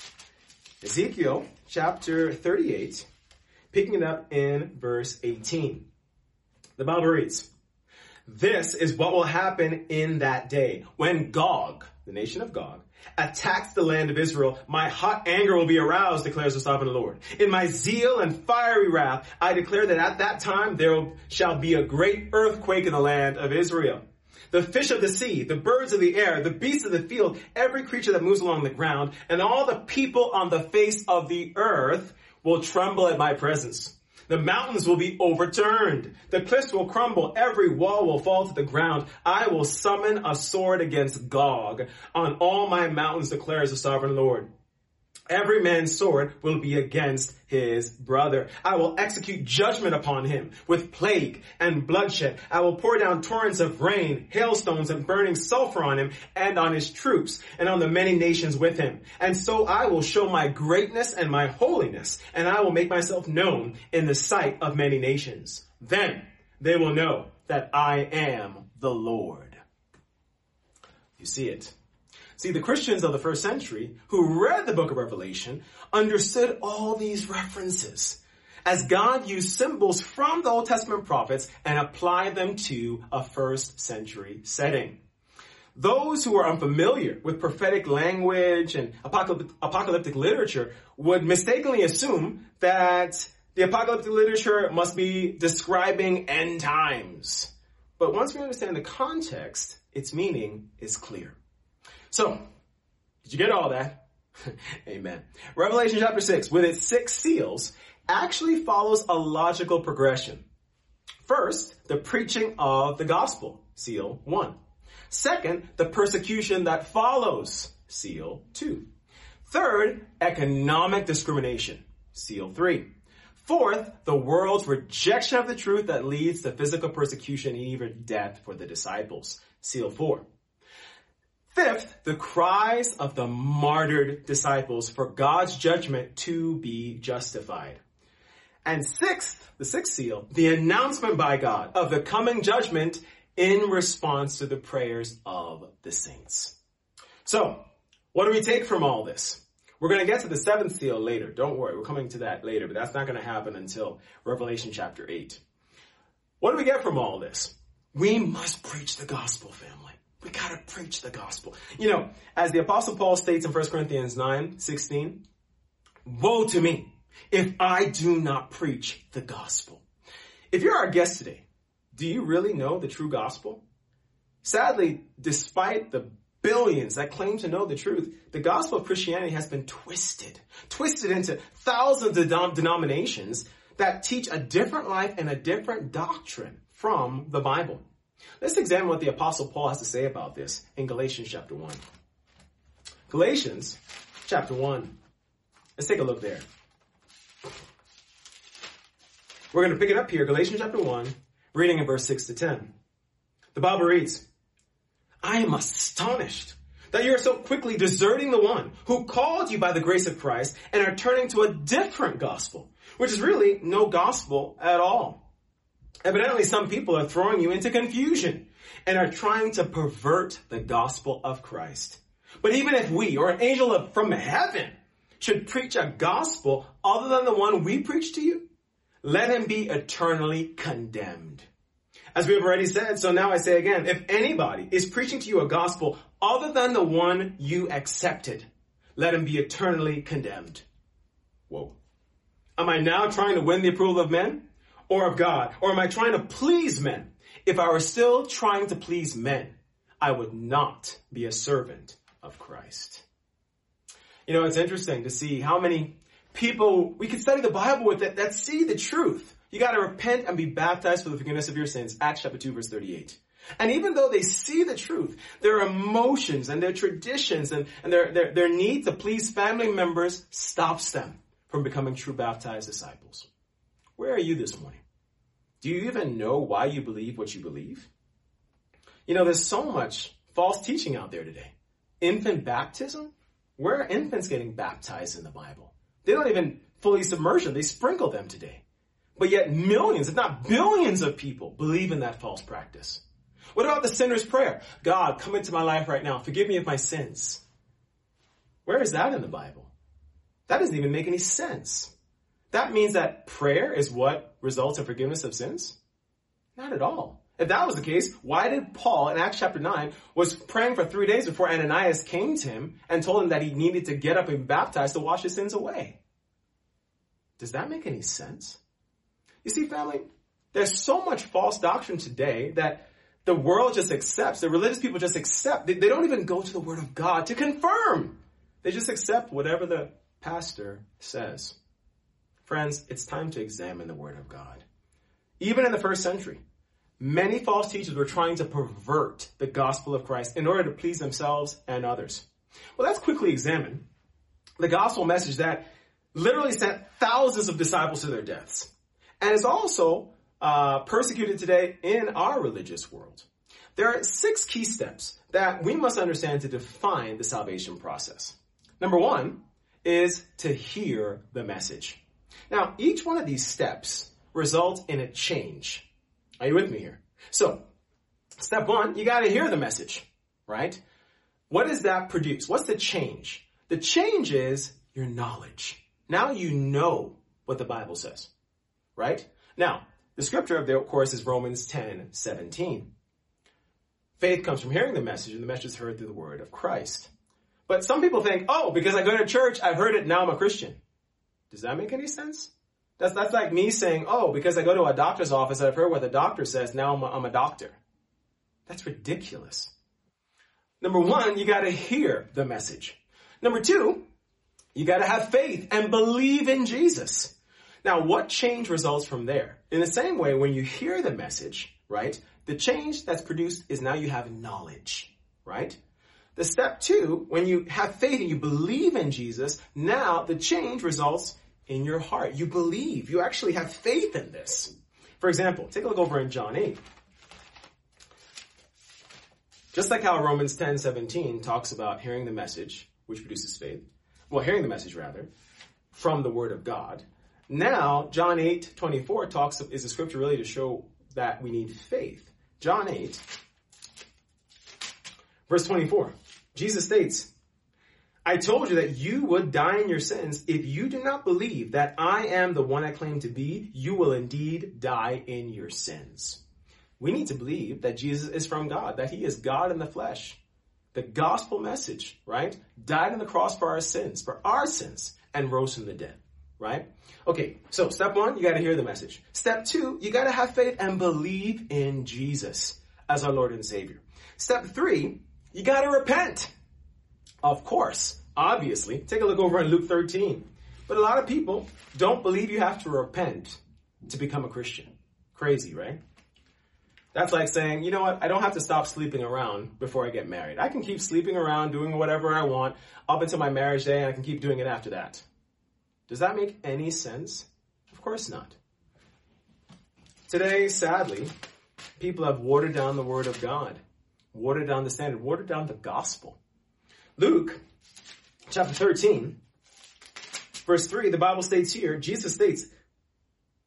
Ezekiel chapter thirty-eight, picking it up in verse eighteen. The Bible reads, "This is what will happen in that day when Gog," the nation of Gog, "attacks the land of Israel. My hot anger will be aroused, declares the sovereign Lord. In my zeal and fiery wrath, I declare that at that time there shall be a great earthquake in the land of Israel. The fish of the sea, the birds of the air, the beasts of the field, every creature that moves along the ground, and all the people on the face of the earth will tremble at my presence. The mountains will be overturned. The cliffs will crumble. Every wall will fall to the ground. I will summon a sword against Gog on all my mountains, declares the sovereign Lord. Every man's sword will be against his brother. I will execute judgment upon him with plague and bloodshed. I will pour down torrents of rain, hailstones, and burning sulfur on him and on his troops and on the many nations with him. And so I will show my greatness and my holiness, and I will make myself known in the sight of many nations. Then they will know that I am the Lord." You see it. See, the Christians of the first century who read the book of Revelation understood all these references as God used symbols from the Old Testament prophets and applied them to a first century setting. Those who are unfamiliar with prophetic language and apocalyptic, apocalyptic literature would mistakenly assume that the apocalyptic literature must be describing end times. But once we understand the context, its meaning is clear. So, did you get all that? Amen. Revelation chapter six, with its six seals, actually follows a logical progression. First, the preaching of the gospel, seal one. Second, the persecution that follows, seal two. Third, economic discrimination, seal three. Fourth, the world's rejection of the truth that leads to physical persecution and even death for the disciples, seal four. Fifth, the cries of the martyred disciples for God's judgment to be justified. And sixth, the sixth seal, the announcement by God of the coming judgment in response to the prayers of the saints. So, what do we take from all this? We're going to get to the seventh seal later. Don't worry, we're coming to that later, but that's not going to happen until Revelation chapter eight. What do we get from all this? We must preach the gospel, family. We gotta preach the gospel. You know, as the Apostle Paul states in First Corinthians nine sixteen, "Woe to me if I do not preach the gospel." If you're our guest today, do you really know the true gospel? Sadly, despite the billions that claim to know the truth, the gospel of Christianity has been twisted, twisted into thousands of denom- denominations that teach a different life and a different doctrine from the Bible. Let's examine what the Apostle Paul has to say about this in Galatians chapter one. Galatians chapter one. Let's take a look there. We're going to pick it up here, Galatians chapter one, reading in verse six to ten. The Bible reads, "I am astonished that you are so quickly deserting the one who called you by the grace of Christ and are turning to a different gospel, which is really no gospel at all. Evidently, some people are throwing you into confusion and are trying to pervert the gospel of Christ. But even if we or an angel of, from heaven should preach a gospel other than the one we preach to you, let him be eternally condemned. As we have already said, so now I say again, if anybody is preaching to you a gospel other than the one you accepted, let him be eternally condemned. Whoa. Am I now trying to win the approval of men or of God? Or am I trying to please men? If I were still trying to please men, I would not be a servant of Christ. You know, it's interesting to see how many people we can study the Bible with that, that see the truth. You got to repent and be baptized for the forgiveness of your sins. Acts chapter two, verse thirty-eight. And even though they see the truth, their emotions and their traditions and, and their, their, their need to please family members stops them from becoming true baptized disciples. Where are you this morning? Do you even know why you believe what you believe? You know, there's so much false teaching out there today. Infant baptism? Where are infants getting baptized in the Bible? They don't even fully submerge them. They sprinkle them today. But yet millions, if not billions of people believe in that false practice. What about the sinner's prayer? God, come into my life right now. Forgive me of my sins. Where is that in the Bible? That doesn't even make any sense. That means that prayer is what results in forgiveness of sins? Not at all. If that was the case, why did Paul in Acts chapter nine was praying for three days before Ananias came to him and told him that he needed to get up and be baptized to wash his sins away? Does that make any sense? You see, family, there's so much false doctrine today that the world just accepts, the religious people just accept. They, they don't even go to the Word of God to confirm. They just accept whatever the pastor says. Friends, it's time to examine the Word of God. Even in the first century, many false teachers were trying to pervert the gospel of Christ in order to please themselves and others. Well, let's quickly examine the gospel message that literally sent thousands of disciples to their deaths. And is also uh, persecuted today in our religious world. There are six key steps that we must understand to define the salvation process. Number one is to hear the message. Now, each one of these steps results in a change. Are you with me here? So, step one, you got to hear the message, right? What does that produce? What's the change? The change is your knowledge. Now you know what the Bible says. Right? Now, the scripture of, the, of course, is Romans ten seventeen. Faith comes from hearing the message, and the message is heard through the word of Christ. But some people think, oh, because I go to church, I've heard it, now I'm a Christian. Does that make any sense? That's, that's like me saying, oh, because I go to a doctor's office, I've heard what the doctor says, now I'm a, I'm a doctor. That's ridiculous. Number one, you got to hear the message. Number two, you got to have faith and believe in Jesus. Now, what change results from there? In the same way, when you hear the message, right, the change that's produced is now you have knowledge, right? The step two, when you have faith and you believe in Jesus, now the change results in your heart. You believe. You actually have faith in this. For example, take a look over in John eight. Just like how Romans ten seventeen talks about hearing the message, which produces faith, well, hearing the message rather, from the Word of God. Now, John eight twenty-four talks, is a scripture really to show that we need faith. John eight, verse twenty-four, Jesus states, I told you that you would die in your sins. If you do not believe that I am the one I claim to be, you will indeed die in your sins. We need to believe that Jesus is from God, that he is God in the flesh. The gospel message, right? Died on the cross for our sins, for our sins, and rose from the dead. Right? Okay, so step one, you got to hear the message. Step two, you got to have faith and believe in Jesus as our Lord and Savior. Step three, you got to repent. Of course, obviously. Take a look over in Luke thirteen. But a lot of people don't believe you have to repent to become a Christian. Crazy, right? That's like saying, you know what, I don't have to stop sleeping around before I get married. I can keep sleeping around, doing whatever I want up until my marriage day, and I can keep doing it after that. Does that make any sense? Of course not. Today, sadly, people have watered down the Word of God, watered down the standard, watered down the gospel. Luke chapter thirteen, verse three, the Bible states here, Jesus states,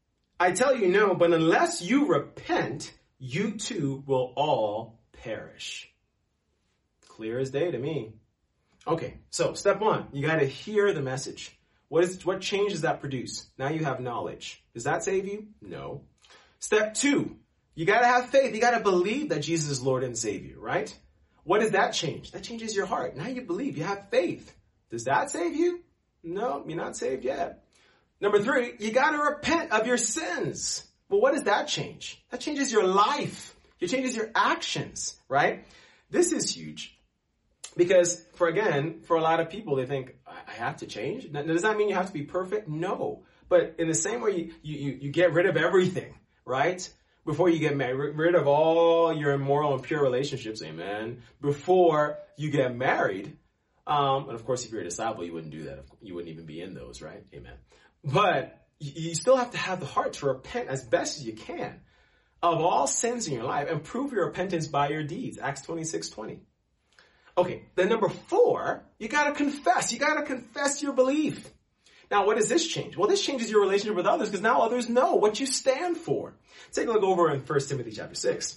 I tell you no, but unless you repent, you too will all perish. Clear as day to me. Okay, so step one, you got to hear the message. What is what change does that produce? Now you have knowledge. Does that save you? No. Step two, you got to have faith. You got to believe that Jesus is Lord and Savior, right? What does that change? That changes your heart. Now you believe, you have faith. Does that save you? No, you're not saved yet. Number three, you got to repent of your sins. Well, what does that change? That changes your life. It changes your actions, right? This is huge because for again, for a lot of people, they think I have to change. Now, does that mean you have to be perfect? No. But in the same way you, you, you get rid of everything, right? Before you get married, rid of all your immoral and pure relationships, amen, before you get married. Um, and of course, if you're a disciple, you wouldn't do that. You wouldn't even be in those, right? Amen. But you still have to have the heart to repent as best as you can of all sins in your life and prove your repentance by your deeds. Acts twenty-six twenty. Okay, then number four, you got to confess. You got to confess your belief. Now, what does this change? Well, this changes your relationship with others because now others know what you stand for. Take a look over in First Timothy chapter six.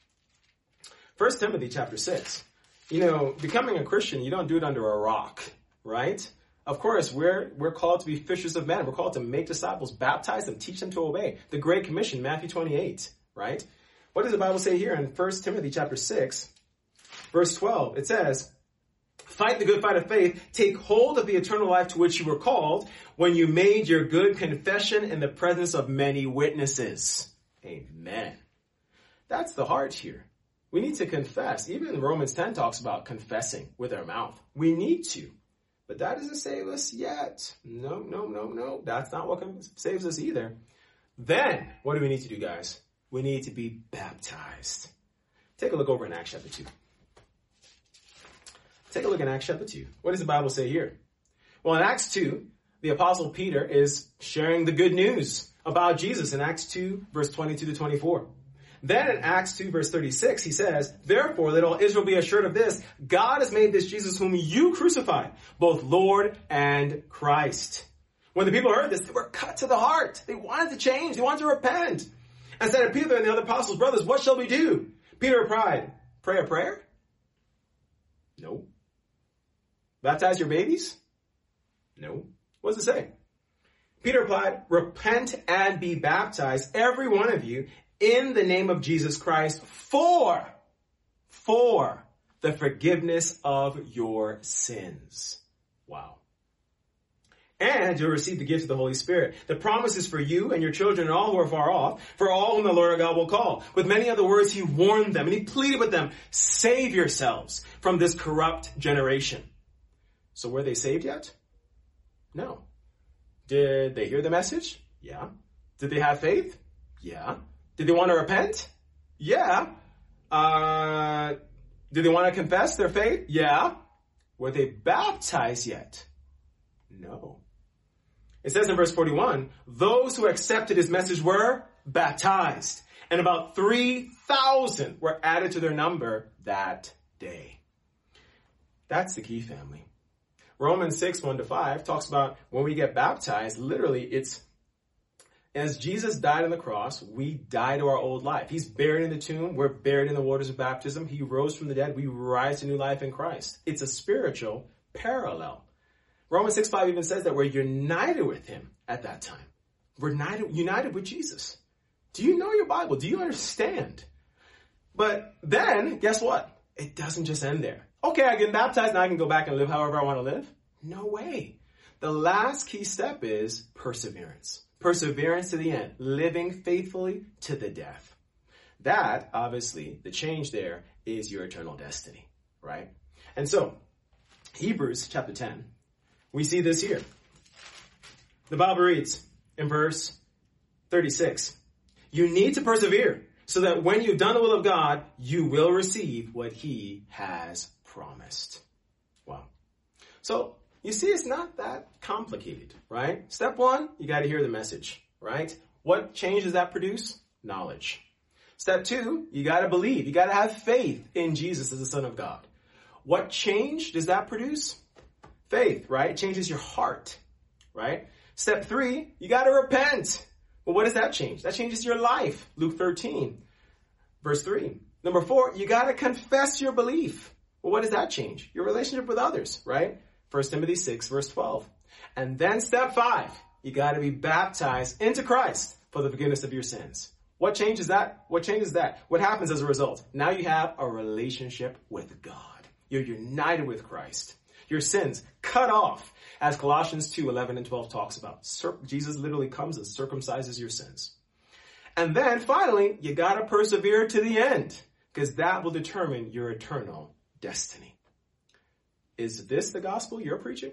First Timothy chapter six. You know, becoming a Christian, you don't do it under a rock, right? Of course, we're we're called to be fishers of men. We're called to make disciples, baptize them, teach them to obey. The Great Commission, Matthew twenty-eight, right? What does the Bible say here in First Timothy chapter six, verse twelve? It says, fight the good fight of faith, take hold of the eternal life to which you were called when you made your good confession in the presence of many witnesses. Amen. That's the heart here. We need to confess. Even Romans ten talks about confessing with our mouth. We need to. But that doesn't save us yet. No, no, no, no. That's not what saves us either. Then, what do we need to do, guys? We need to be baptized. Take a look over in Acts chapter two. Take a look in Acts chapter two. What does the Bible say here? Well, in Acts two, the Apostle Peter is sharing the good news about Jesus in Acts two, verse twenty-two to twenty-four. Then in Acts two, verse thirty-six, he says, therefore, let all Israel be assured of this. God has made this Jesus whom you crucified, both Lord and Christ. When the people heard this, they were cut to the heart. They wanted to change. They wanted to repent. And said to Peter and the other apostles, brothers, what shall we do? Peter replied, pray a prayer? No. Baptize your babies? No. What does it say? Peter replied, repent and be baptized, every one of you, in the name of Jesus Christ for, for the forgiveness of your sins. Wow. And you'll receive the gift of the Holy Spirit. The promise is for you and your children and all who are far off, for all whom the Lord our God will call. With many other words, he warned them and he pleaded with them, save yourselves from this corrupt generation. So were they saved yet? No. Did they hear the message? Yeah. Did they have faith? Yeah. Did they want to repent? Yeah. Uh, did they want to confess their faith? Yeah. Were they baptized yet? No. It says in verse forty-one, those who accepted his message were baptized, and about three thousand were added to their number that day. That's the key, family. Romans six, one to five talks about when we get baptized, literally it's as Jesus died on the cross, we die to our old life. He's buried in the tomb. We're buried in the waters of baptism. He rose from the dead. We rise to new life in Christ. It's a spiritual parallel. Romans six, five even says that we're united with him at that time. We're united, united with Jesus. Do you know your Bible? Do you understand? But then, guess what? It doesn't just end there. Okay, I get baptized, now I can go back and live however I want to live. No way. The last key step is perseverance. Perseverance to the end, living faithfully to the death. That, obviously, the change there is your eternal destiny, right? And so, Hebrews chapter ten, we see this here. The Bible reads in verse thirty-six, you need to persevere so that when you've done the will of God, you will receive what he has promised. Wow. So, you see, it's not that complicated, right? Step one, you got to hear the message, right? What change does that produce? Knowledge. Step two, you got to believe. You got to have faith in Jesus as the Son of God. What change does that produce? Faith, right? It changes your heart, right? Step three, you got to repent. Well, what does that change? That changes your life. Luke thirteen, verse three. Number four, you got to confess your belief. Well, what does that change? Your relationship with others, right? First Timothy six, verse twelve. And then step five, you got to be baptized into Christ for the forgiveness of your sins. What changes that? What changes that? What happens as a result? Now you have a relationship with God. You're united with Christ. Your sins cut off, as Colossians two, eleven and twelve talks about. Jesus literally comes and circumcises your sins. And then finally, you got to persevere to the end, because that will determine your eternal destiny. Is this the gospel you're preaching?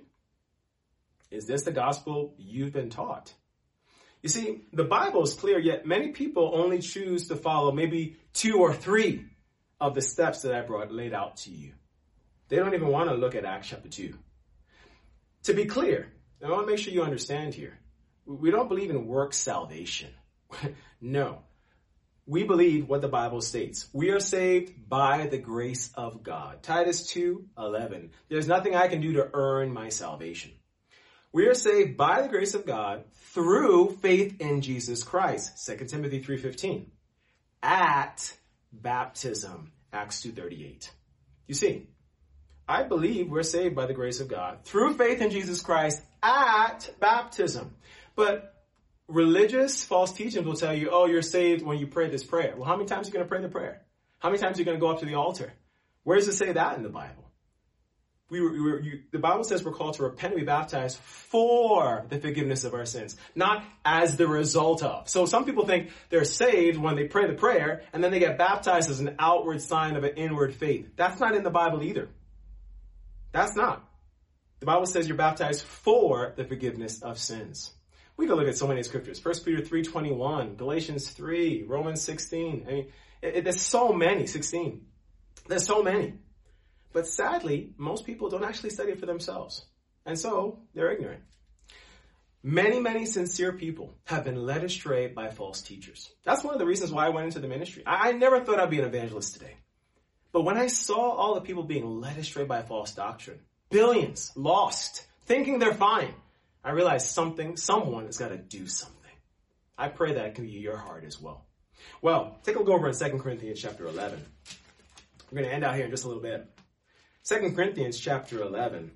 Is this the gospel you've been taught? You see, the Bible is clear, yet many people only choose to follow maybe two or three of the steps that I brought laid out to you. They don't even want to look at Acts chapter two. To be clear, I want to make sure you understand here. We don't believe in work salvation. No. We believe what the Bible states. We are saved by the grace of God. Titus two, eleven. There's nothing I can do to earn my salvation. We are saved by the grace of God through faith in Jesus Christ. Second Timothy three, fifteen. At baptism. Acts two, thirty-eight. You see, I believe we're saved by the grace of God through faith in Jesus Christ at baptism. But religious false teachings will tell you, oh, you're saved when you pray this prayer. Well, how many times are you going to pray the prayer? How many times are you going to go up to the altar? Where does it say that in the Bible? We were, we were, you, the Bible says we're called to repent and be baptized for the forgiveness of our sins, not as the result of. So some people think they're saved when they pray the prayer and then they get baptized as an outward sign of an inward faith. That's not in the Bible either. That's not. The Bible says you're baptized for the forgiveness of sins. We can look at so many scriptures. First Peter three twenty-one, Galatians three, Romans sixteen. I mean, it, it, there's so many, sixteen. There's so many. But sadly, most people don't actually study it for themselves. And so they're ignorant. Many, many sincere people have been led astray by false teachers. That's one of the reasons why I went into the ministry. I, I never thought I'd be an evangelist today. But when I saw all the people being led astray by false doctrine, billions lost, thinking they're fine, I realized something, someone has got to do something. I pray that it can be your heart as well. Well, take a look over in Second Corinthians chapter eleven. We're going to end out here in just a little bit. Second Corinthians chapter eleven.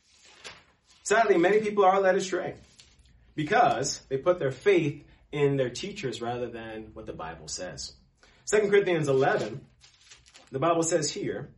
Sadly, many people are led astray because they put their faith in their teachers rather than what the Bible says. Second Corinthians eleven, the Bible says here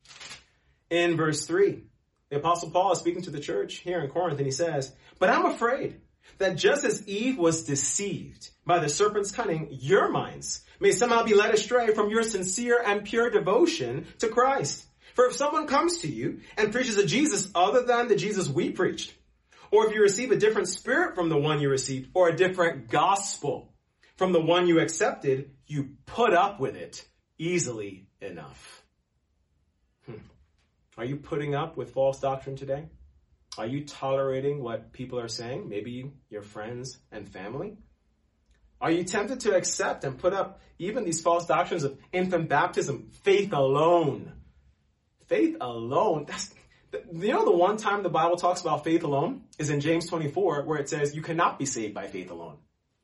in verse three, the Apostle Paul is speaking to the church here in Corinth, and he says, "But I'm afraid that just as Eve was deceived by the serpent's cunning, your minds may somehow be led astray from your sincere and pure devotion to Christ. For if someone comes to you and preaches a Jesus other than the Jesus we preached, or if you receive a different spirit from the one you received, or a different gospel from the one you accepted, you put up with it easily enough." Hmm. Are you putting up with false doctrine today? Are you tolerating what people are saying? Maybe your friends and family? Are you tempted to accept and put up even these false doctrines of infant baptism, faith alone? Faith alone? That's, you know, the one time the Bible talks about faith alone is in James twenty-four, where it says you cannot be saved by faith alone.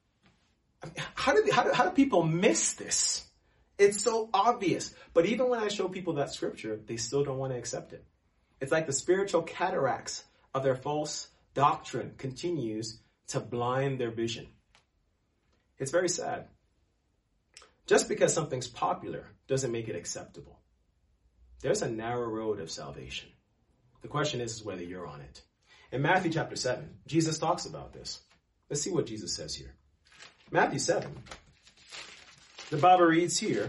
How do, how do, how do people miss this? It's so obvious. But even when I show people that scripture, they still don't want to accept it. It's like the spiritual cataracts of their false doctrine continues to blind their vision. It's very sad. Just because something's popular doesn't make it acceptable. There's a narrow road of salvation. The question is, is whether you're on it. In Matthew chapter seven, Jesus talks about this. Let's see what Jesus says here. Matthew seven. The Bible reads here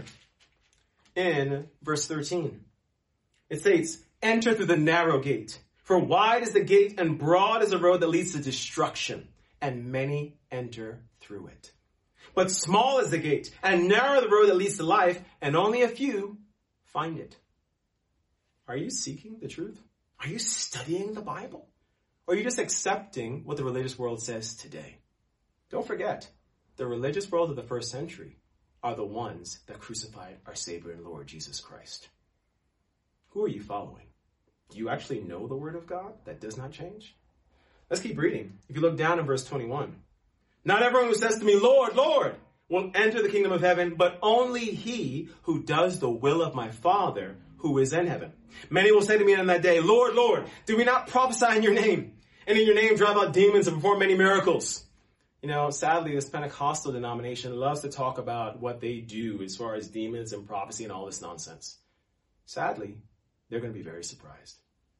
in verse thirteen. It states, "Enter through the narrow gate, for wide is the gate and broad is the road that leads to destruction, and many enter through it. But small is the gate and narrow the road that leads to life, and only a few find it." Are you seeking the truth? Are you studying the Bible? Or are you just accepting what the religious world says today? Don't forget, the religious world of the first century are the ones that crucified our Savior and Lord Jesus Christ. Who are you following? Do you actually know the Word of God that does not change? Let's keep reading. If you look down in verse twenty-one, Not everyone who says to me, Lord, Lord, will enter the kingdom of heaven, but only he who does the will of my Father who is in heaven. Many will say to me on that day, Lord, Lord, did we not prophesy in your name? And in your name drive out demons and perform many miracles? You know, sadly, this Pentecostal denomination loves to talk about what they do as far as demons and prophecy and all this nonsense. Sadly, they're going to be very surprised.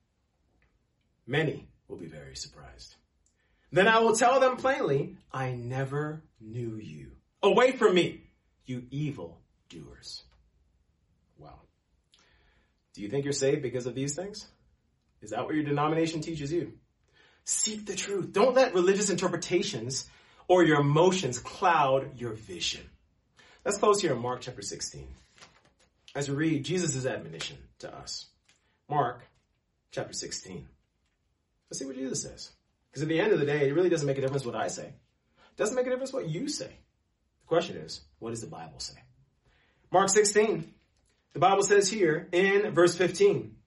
Many will be very surprised. Then I will tell them plainly, I never knew you. Away from me, you evil doers. Wow. Do you think you're saved because of these things? Is that what your denomination teaches you? Seek the truth. Don't let religious interpretations or your emotions cloud your vision. Let's close here in Mark chapter sixteen. As we read Jesus' admonition to us. Mark chapter sixteen. Let's see what Jesus says. Because at the end of the day, it really doesn't make a difference what I say. It doesn't make a difference what you say. The question is, what does the Bible say? Mark sixteen. The Bible says here in verse fifteen.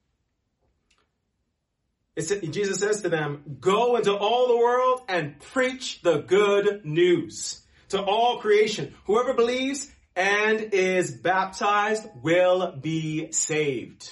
It's, Jesus says to them, go into all the world and preach the good news to all creation. Whoever believes and is baptized will be saved.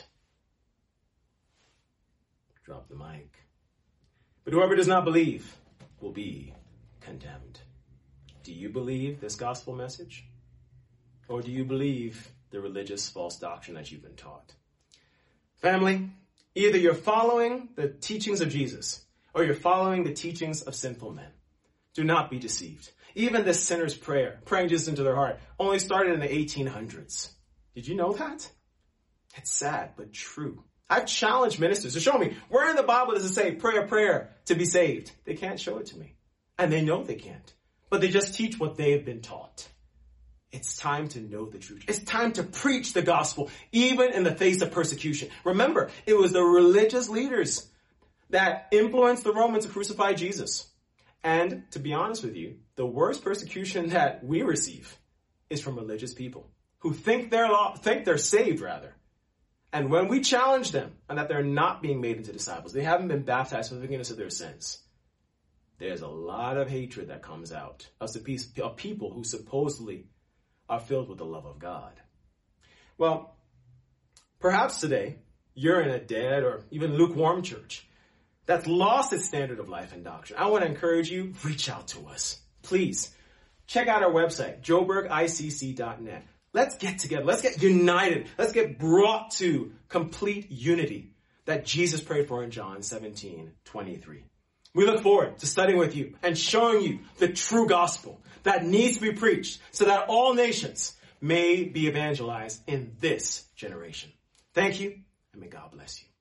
Drop the mic. But whoever does not believe will be condemned. Do you believe this gospel message? Or do you believe the religious false doctrine that you've been taught? Family, either you're following the teachings of Jesus or you're following the teachings of sinful men. Do not be deceived. Even this sinner's prayer, praying Jesus into their heart, only started in the eighteen hundreds. Did you know that? It's sad, but true. I've challenged ministers to show me where in the Bible does it say pray a prayer to be saved. They can't show it to me. And they know they can't. But they just teach what they have been taught. It's time to know the truth. It's time to preach the gospel, even in the face of persecution. Remember, it was the religious leaders that influenced the Romans to crucify Jesus. And to be honest with you, the worst persecution that we receive is from religious people who think they're think they're saved, rather. And when we challenge them and that they're not being made into disciples, they haven't been baptized for the forgiveness of their sins, there's a lot of hatred that comes out of the people who supposedly are filled with the love of God. Well, perhaps today you're in a dead or even lukewarm church that's lost its standard of life and doctrine. I want to encourage you, reach out to us. Please, check out our website, joburg I C C dot net. Let's get together. Let's get united. Let's get brought to complete unity that Jesus prayed for in John seventeen twenty-three. We look forward to studying with you and showing you the true gospel that needs to be preached so that all nations may be evangelized in this generation. Thank you, and may God bless you.